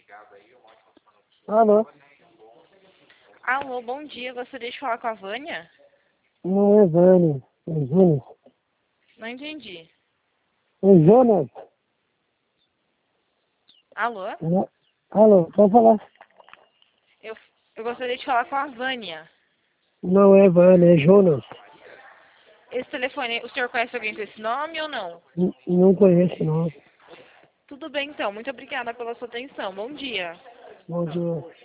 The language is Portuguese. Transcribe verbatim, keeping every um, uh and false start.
Alô? Alô, bom dia. Gostaria de falar com a Vânia? Não é Vânia, é Jonas. Não entendi. É Jonas? Alô? Não. Alô, pode falar. Eu, eu gostaria de falar com a Vânia. Não é Vânia, é Jonas. Esse telefone, o senhor conhece alguém com esse nome ou não? N- Não conheço, não. Tudo bem, então. Muito obrigada pela sua atenção. Bom dia. Bom dia.